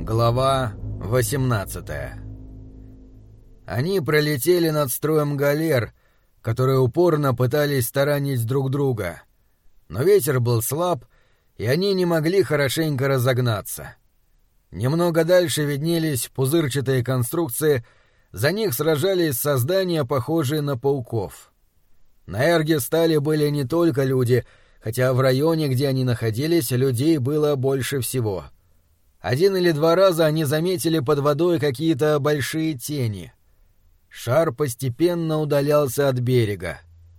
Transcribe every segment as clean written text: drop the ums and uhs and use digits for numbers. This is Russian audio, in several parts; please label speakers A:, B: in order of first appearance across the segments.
A: Глава 18. Они пролетели над строем галер, которые упорно пытались таранить друг друга. Но ветер был слаб, и они не могли хорошенько разогнаться. Немного дальше виднелись пузырчатые конструкции, за них сражались создания, похожие на пауков. На Эргистале были не только люди, хотя в районе, где они находились, людей было больше всего. 1 или 2 раза они заметили под водой какие-то большие тени. Шар постепенно удалялся от берега.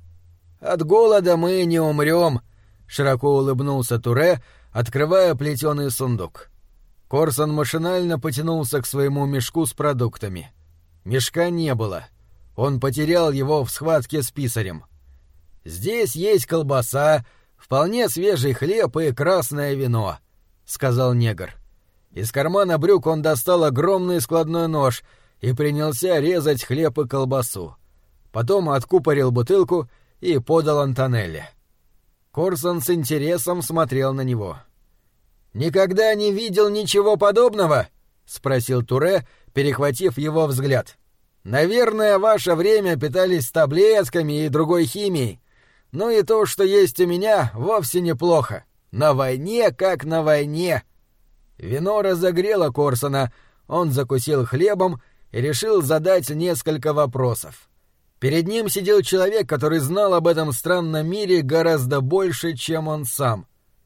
A: «От голода мы не умрем», — широко улыбнулся Туре, открывая плетеный сундук. Корсон машинально потянулся к своему мешку с продуктами. Мешка не было. Он потерял его в схватке с писарем. «Здесь есть колбаса, вполне свежий хлеб и красное вино», — сказал негр. Из кармана брюк он достал огромный складной нож и принялся резать хлеб и колбасу. Потом откупорил бутылку и подал Антонелле. Корсон с интересом смотрел на него. «Никогда не видел ничего подобного?» — спросил Туре, перехватив его взгляд. «Наверное, в ваше время питались таблетками и другой химией. Но и то, что есть у меня, вовсе неплохо. На войне как на войне». Вино разогрело Корсона, он закусил хлебом и решил задать несколько вопросов. Перед ним сидел человек, который знал об этом странном мире гораздо больше, чем он сам.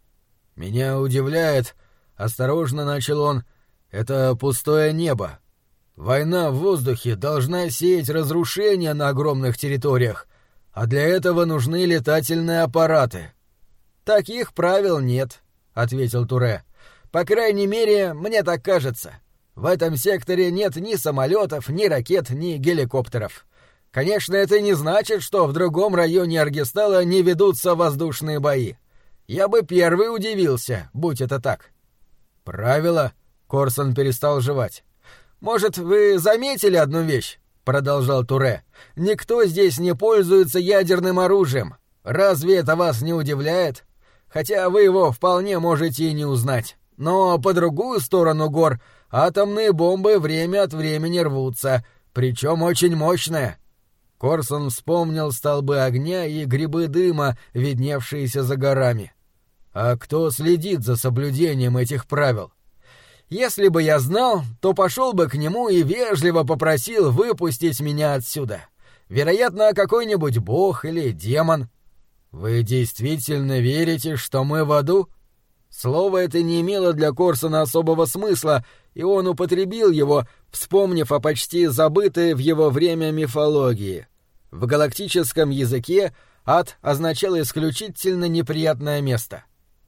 A: «Меня удивляет», — осторожно начал он, — «это пустое небо. Война в воздухе должна сеять разрушения на огромных территориях, а для этого нужны летательные аппараты». «Таких правил нет», — ответил Туре. «По крайней мере, мне так кажется. В этом секторе нет ни самолетов, ни ракет, ни геликоптеров. Конечно, это не значит, что в другом районе Аргистала не ведутся воздушные бои. Я бы первый удивился, будь это так». «Правила?» — Корсон перестал жевать. «Может, вы заметили одну вещь?» — продолжал Туре. «Никто здесь не пользуется ядерным оружием. Разве это вас не удивляет? Хотя вы его вполне можете и не узнать. Но по другую сторону гор атомные бомбы время от времени рвутся, причем очень мощные». Корсон вспомнил столбы огня и грибы дыма, видневшиеся за горами. «А кто следит за соблюдением этих правил?» «Если бы я знал, то пошел бы к нему и вежливо попросил выпустить меня отсюда. Вероятно, какой-нибудь бог или демон». «Вы действительно верите, что мы в аду?» Слово это не имело для Корсона особого смысла, и он употребил его, вспомнив о почти забытой в его время мифологии. В галактическом языке ад означал исключительно неприятное место.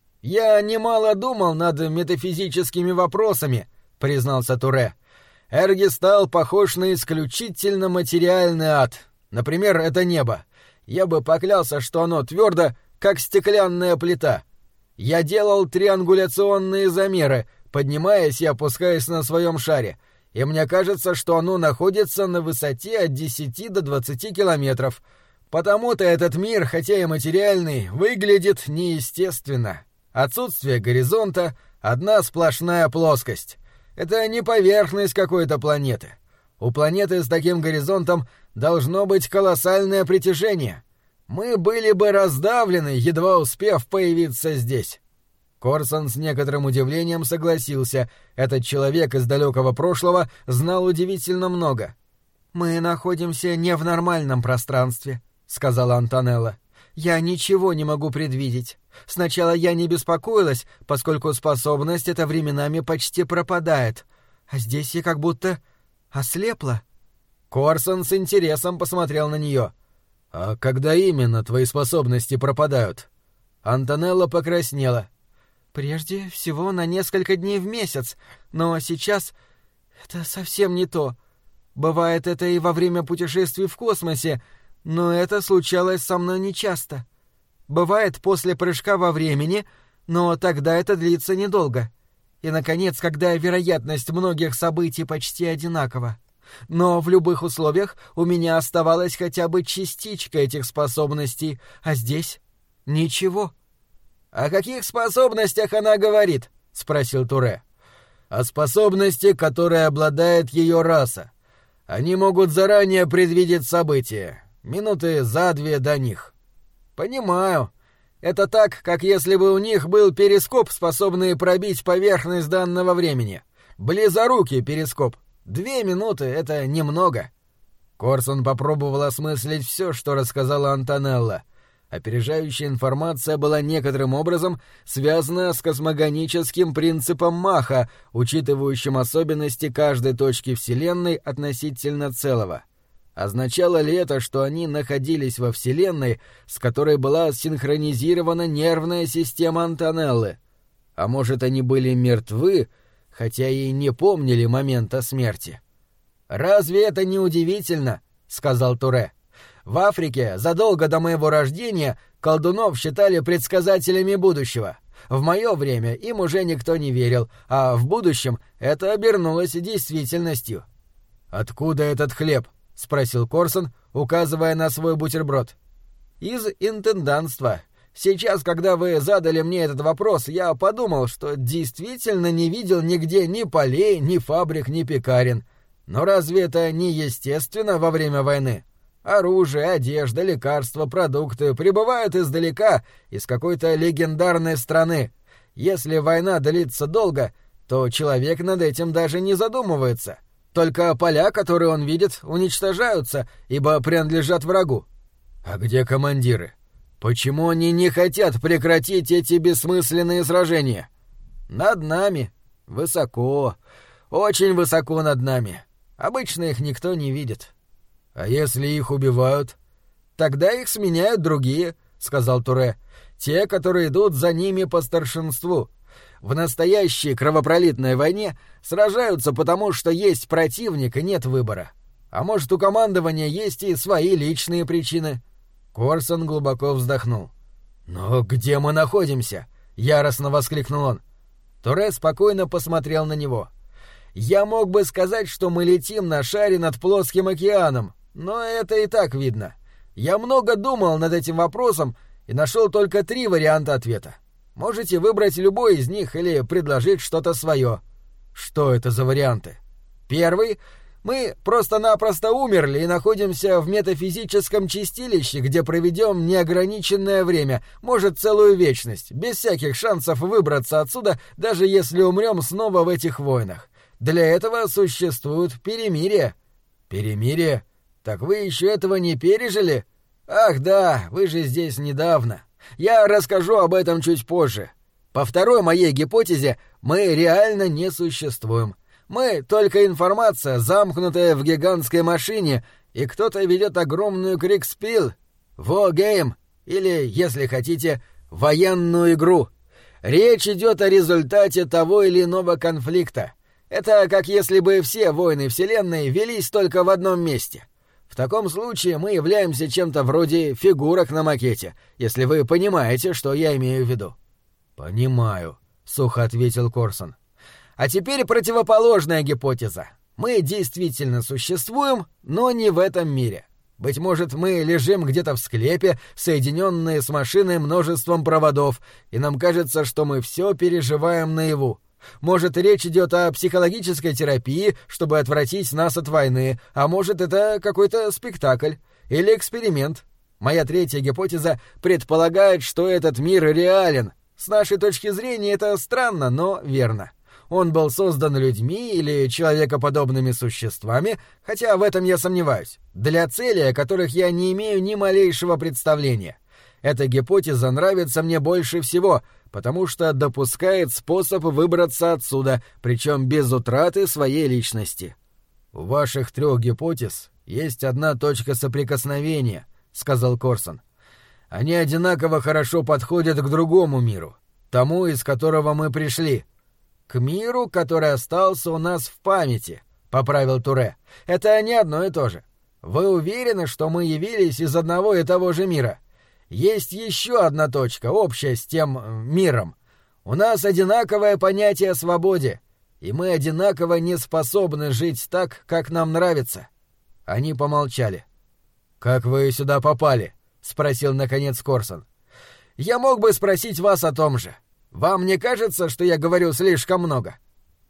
A: «Я немало думал над метафизическими вопросами», — признался Туре. «Эргистал похож на исключительно материальный ад. Например, это небо. Я бы поклялся, что оно твердо, как стеклянная плита. Я делал триангуляционные замеры, поднимаясь и опускаясь на своем шаре, и мне кажется, что оно находится на высоте от 10 до 20 километров. Потому-то этот мир, хотя и материальный, выглядит неестественно. Отсутствие горизонта — одна сплошная плоскость. Это не поверхность какой-то планеты. У планеты с таким горизонтом должно быть колоссальное притяжение. Мы были бы раздавлены, едва успев появиться здесь». Корсон с некоторым удивлением согласился. Этот человек из далекого прошлого знал удивительно много. «Мы находимся не в нормальном пространстве», — сказала Антонелла. «Я ничего не могу предвидеть. Сначала я не беспокоилась, поскольку способность эта временами почти пропадает. А здесь я как будто ослепла». Корсон с интересом посмотрел на нее. «А когда именно твои способности пропадают?» Антонелла покраснела. «Прежде всего на несколько дней в месяц, но сейчас это совсем не то. Бывает это и во время путешествий в космосе, но это случалось со мной нечасто. Бывает после прыжка во времени, но тогда это длится недолго. И, наконец, когда вероятность многих событий почти одинакова. Но в любых условиях у меня оставалась хотя бы частичка этих способностей, а здесь — ничего». «О каких способностях она говорит?» — спросил Туре. а способности, которой обладает ее раса. Они могут заранее предвидеть события, минуты за 2 до них». «Понимаю. Это так, как если бы у них был перископ, способный пробить поверхность данного времени. Близорукий перископ. 2 минуты — это немного». Корсон попробовал осмыслить все, что рассказала Антонелла. Опережающая информация была некоторым образом связана с космогоническим принципом Маха, учитывающим особенности каждой точки Вселенной относительно целого. Означало ли это, что они находились во Вселенной, с которой была синхронизирована нервная система Антонеллы? А может, они были мертвы, хотя и не помнили момента смерти? «Разве это не удивительно?» — сказал Туре. «В Африке задолго до моего рождения колдунов считали предсказателями будущего. В мое время им уже никто не верил, а в будущем это обернулось действительностью». «Откуда этот хлеб?» — спросил Корсон, указывая на свой бутерброд. «Из интендантства. Сейчас, когда вы задали мне этот вопрос, я подумал, что действительно не видел нигде ни полей, ни фабрик, ни пекарен. Но разве это не естественно во время войны? Оружие, одежда, лекарства, продукты прибывают издалека, из какой-то легендарной страны. Если война длится долго, то человек над этим даже не задумывается. Только поля, которые он видит, уничтожаются, ибо принадлежат врагу». «А где командиры? Почему они не хотят прекратить эти бессмысленные сражения?» «Над нами. Высоко. Очень высоко над нами. Обычно их никто не видит». «А если их убивают?» «Тогда их сменяют другие», — сказал Туре. «Те, которые идут за ними по старшинству. В настоящей кровопролитной войне сражаются потому, что есть противник и нет выбора. А может, у командования есть и свои личные причины». Корсон глубоко вздохнул. «Но где мы находимся?» — яростно воскликнул он. Туре спокойно посмотрел на него. «Я мог бы сказать, что мы летим на шаре над плоским океаном, но это и так видно. Я много думал над этим вопросом и нашел только 3 варианта ответа. Можете выбрать любой из них или предложить что-то свое». «Что это за варианты?» «Первый. Мы просто-напросто умерли и находимся в метафизическом чистилище, где проведем неограниченное время, может, целую вечность, без всяких шансов выбраться отсюда, даже если умрем снова в этих войнах. Для этого существует перемирие». «Перемирие? Так вы еще этого не пережили?» «Ах да, вы же здесь недавно. Я расскажу об этом чуть позже. По второй моей гипотезе, мы реально не существуем. Мы — только информация, замкнутая в гигантской машине, и кто-то ведет огромную крикспил, war-game, или, если хотите, военную игру. Речь идет о результате того или иного конфликта. Это как если бы все войны Вселенной велись только в одном месте. В таком случае мы являемся чем-то вроде фигурок на макете, если вы понимаете, что я имею в виду». «Понимаю», — сухо ответил Корсон. «А теперь противоположная гипотеза. Мы действительно существуем, но не в этом мире. Быть может, мы лежим где-то в склепе, соединенные с машиной множеством проводов, и нам кажется, что мы все переживаем наяву. Может, речь идет о психологической терапии, чтобы отвратить нас от войны, а может, это какой-то спектакль или эксперимент. Моя третья гипотеза предполагает, что этот мир реален. С нашей точки зрения это странно, но верно. Он был создан людьми или человекоподобными существами, хотя в этом я сомневаюсь, для целей, о которых я не имею ни малейшего представления. Эта гипотеза нравится мне больше всего, потому что допускает способ выбраться отсюда, причем без утраты своей личности». «У ваших 3 гипотез есть одна точка соприкосновения», — сказал Корсон. «Они одинаково хорошо подходят к другому миру, тому, из которого мы пришли». «К миру, который остался у нас в памяти», — поправил Туре. «Это не одно и то же. Вы уверены, что мы явились из одного и того же мира? Есть еще одна точка, общая с тем миром. У нас одинаковое понятие о свободе, и мы одинаково не способны жить так, как нам нравится». Они помолчали. «Как вы сюда попали?» — спросил наконец Корсон. «Я мог бы спросить вас о том же. Вам не кажется, что я говорю слишком много?»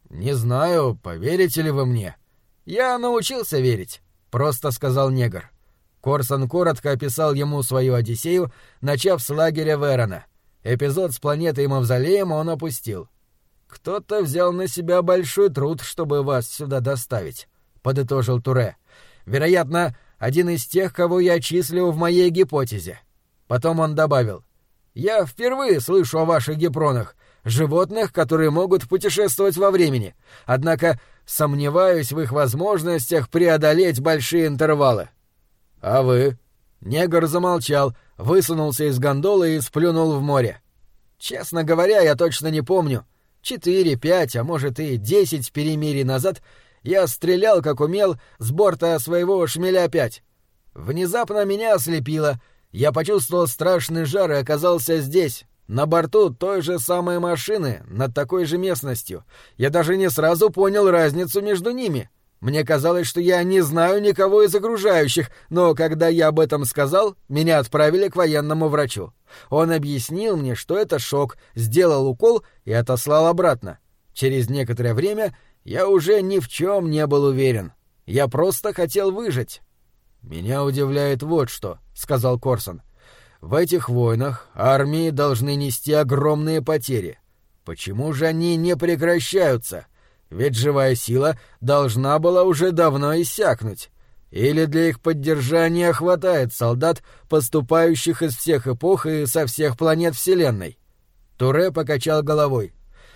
A: «Не знаю, поверите ли вы мне?» «Я научился верить», — просто сказал негр. Корсон коротко описал ему свою Одиссею, начав с лагеря Верона. Эпизод с планетой Мавзолеем он опустил. «Кто-то взял на себя большой труд, чтобы вас сюда доставить», — подытожил Туре. «Вероятно, один из тех, кого я числю в моей гипотезе». Потом он добавил: «Я впервые слышу о ваших гипронах, животных, которые могут путешествовать во времени, однако сомневаюсь в их возможностях преодолеть большие интервалы». «А вы?» Негр замолчал, высунулся из гондолы и сплюнул в море. «Честно говоря, я точно не помню. 4, 5, а может и 10 перемирий назад я стрелял, как умел, с борта своего «Шмеля-5». Внезапно меня ослепило. Я почувствовал страшный жар и оказался здесь, на борту той же самой машины, над такой же местностью. Я даже не сразу понял разницу между ними. Мне казалось, что я не знаю никого из окружающих, но когда я об этом сказал, меня отправили к военному врачу. Он объяснил мне, что это шок, сделал укол и отослал обратно. Через некоторое время я уже ни в чем не был уверен. Я просто хотел выжить. «Меня удивляет вот что», — сказал Корсон. «В этих войнах армии должны нести огромные потери. Почему же они не прекращаются? Ведь живая сила должна была уже давно иссякнуть. Или для их поддержания хватает солдат, поступающих из всех эпох и со всех планет Вселенной?» Туре покачал головой.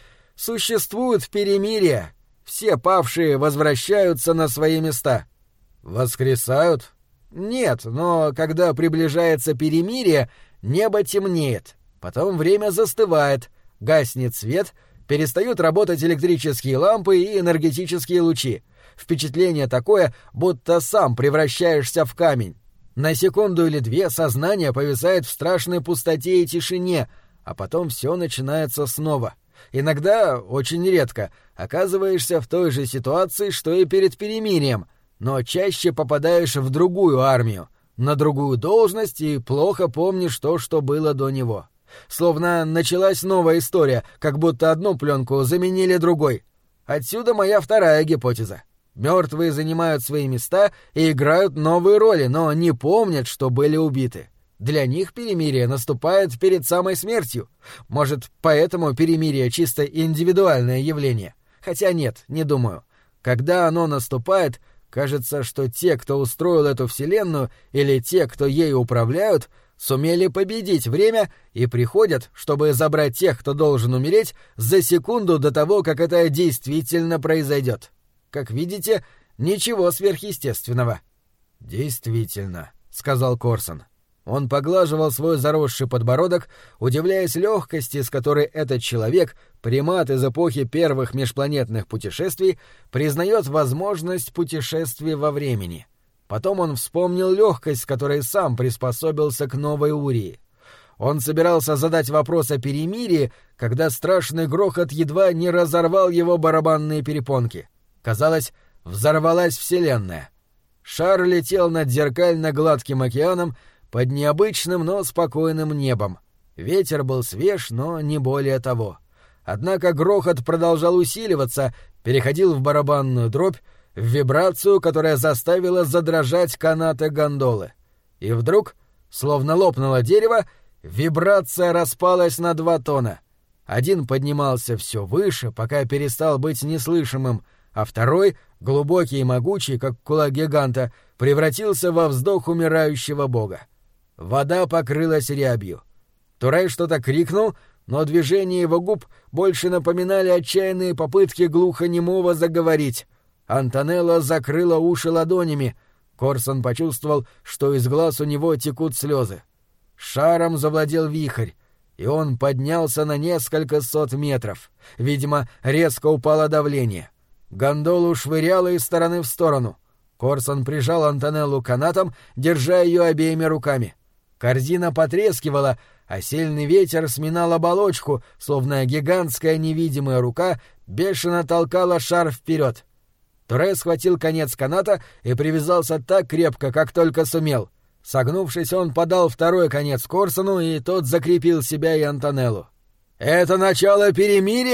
A: «Существуют перемирия. Все павшие возвращаются на свои места». «Воскресают?» «Нет, но когда приближается перемирие, небо темнеет, потом время застывает, гаснет свет, перестают работать электрические лампы и энергетические лучи. Впечатление такое, будто сам превращаешься в камень. На секунду или две сознание повисает в страшной пустоте и тишине, а потом все начинается снова. Иногда, очень редко, оказываешься в той же ситуации, что и перед перемирием, но чаще попадаешь в другую армию, на другую должность и плохо помнишь то, что было до него. Словно началась новая история, как будто одну пленку заменили другой. Отсюда моя вторая гипотеза. Мертвые занимают свои места и играют новые роли, но не помнят, что были убиты. Для них перемирие наступает перед самой смертью. Может, поэтому перемирие чисто индивидуальное явление? Хотя нет, не думаю. Когда оно наступает, кажется, что те, кто устроил эту вселенную, или те, кто ею управляют, сумели победить время и приходят, чтобы забрать тех, кто должен умереть, за секунду до того, как это действительно произойдет. Как видите, ничего сверхъестественного. «Действительно», — сказал Корсон. Он поглаживал свой заросший подбородок, удивляясь легкости, с которой этот человек, примат из эпохи первых межпланетных путешествий, признает возможность путешествий во времени. Потом он вспомнил легкость, с которой сам приспособился к новой Урии. Он собирался задать вопрос о перемирии, когда страшный грохот едва не разорвал его барабанные перепонки. Казалось, взорвалась Вселенная. Шар летел над зеркально-гладким океаном, под необычным, но спокойным небом. Ветер был свеж, но не более того. Однако грохот продолжал усиливаться, переходил в барабанную дробь, в вибрацию, которая заставила задрожать канаты гондолы. И вдруг, словно лопнуло дерево, вибрация распалась на 2 тона. Один поднимался все выше, пока перестал быть неслышимым, а второй, глубокий и могучий, как кулак гиганта, превратился во вздох умирающего бога. Вода покрылась рябью. Турай что-то крикнул, но движения его губ больше напоминали отчаянные попытки глухонемого заговорить. Антонелла закрыла уши ладонями. Корсон почувствовал, что из глаз у него текут слезы. Шаром завладел вихрь, и он поднялся на несколько сот метров. Видимо, резко упало давление. Гондолу швыряло из стороны в сторону. Корсон прижал Антонеллу канатом, держа ее обеими руками. Корзина потрескивала, а сильный ветер сминал оболочку, словно гигантская невидимая рука бешено толкала шар вперед. Туре схватил конец каната и привязался так крепко, как только сумел. Согнувшись, он подал второй конец Корсону, и тот закрепил себя и Антонеллу. «Это начало перемирия!» —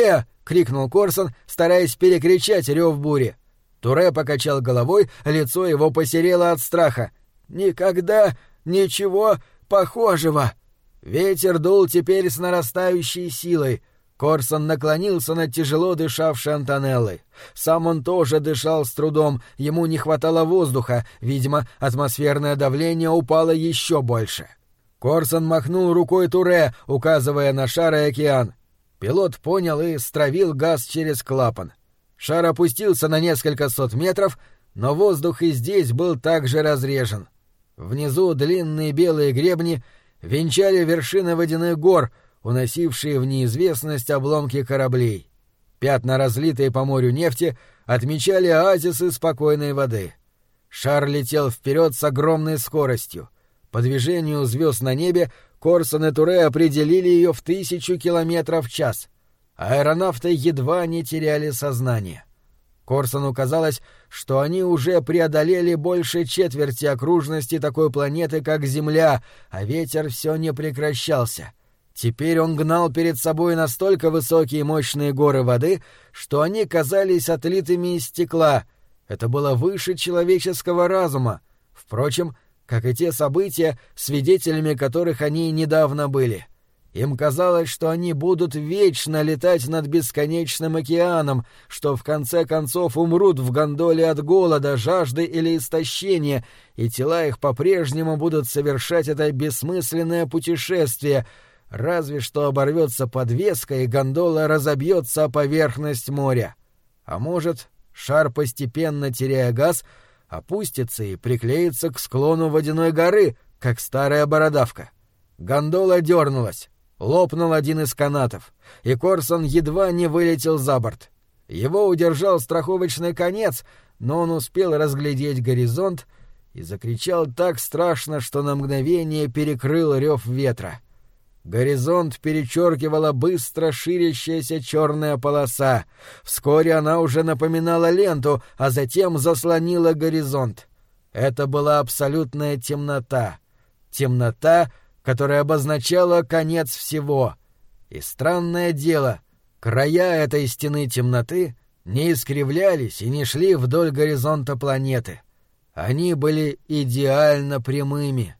A: крикнул Корсон, стараясь перекричать рев бури. Туре покачал головой, лицо его посерело от страха. «Никогда ничего похожего!» Ветер дул теперь с нарастающей силой. Корсон наклонился над тяжело дышавшей Антонеллой. Сам он тоже дышал с трудом, ему не хватало воздуха, видимо, атмосферное давление упало еще больше. Корсон махнул рукой Туре, указывая на шар и океан. Пилот понял и стравил газ через клапан. Шар опустился на несколько сот метров, но воздух и здесь был также разрежен. Внизу длинные белые гребни венчали вершины водяных гор, уносившие в неизвестность обломки кораблей. Пятна, разлитые по морю нефти, отмечали оазисы спокойной воды. Шар летел вперед с огромной скоростью. По движению звезд на небе Корсон и Туре определили ее в 1000 километров в час. Аэронавты едва не теряли сознание. Корсону казалось, что они уже преодолели больше четверти окружности такой планеты, как Земля, а ветер все не прекращался. Теперь он гнал перед собой настолько высокие и мощные горы воды, что они казались отлитыми из стекла. Это было выше человеческого разума. Впрочем, как и те события, свидетелями которых они недавно были. Им казалось, что они будут вечно летать над бесконечным океаном, что в конце концов умрут в гондоле от голода, жажды или истощения, и тела их по-прежнему будут совершать это бессмысленное путешествие, разве что оборвется подвеска, и гондола разобьется о поверхность моря. А может, шар, постепенно теряя газ, опустится и приклеится к склону водяной горы, как старая бородавка. Гондола дернулась. Лопнул один из канатов, и Корсон едва не вылетел за борт. Его удержал страховочный конец, но он успел разглядеть горизонт и закричал так страшно, что на мгновение перекрыл рев ветра. Горизонт перечеркивала быстро ширящаяся черная полоса. Вскоре она уже напоминала ленту, а затем заслонила горизонт. Это была абсолютная темнота. Темнота, которая обозначала конец всего. И странное дело, края этой стены темноты не искривлялись и не шли вдоль горизонта планеты. Они были идеально прямыми.